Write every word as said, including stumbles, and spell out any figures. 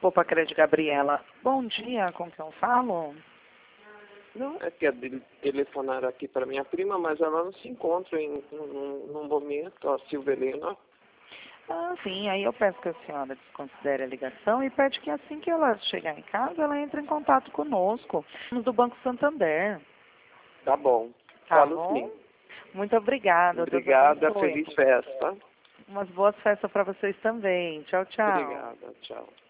Poupa Crédito, Gabriela. Bom dia, com quem eu falo? Não, é que telefonaram aqui para minha prima, mas ela não se encontra em, num, num momento, a Silvia Helena. Ah, sim, aí eu peço que a senhora desconsidere a ligação e pede que assim que ela chegar em casa, ela entre em contato conosco, Somos do Banco Santander. Tá bom. Tá Falo bom? sim. Muito obrigada, Deus Obrigada, abençoe. feliz festa. Umas boas festas para vocês também. Tchau, tchau. Obrigada, tchau.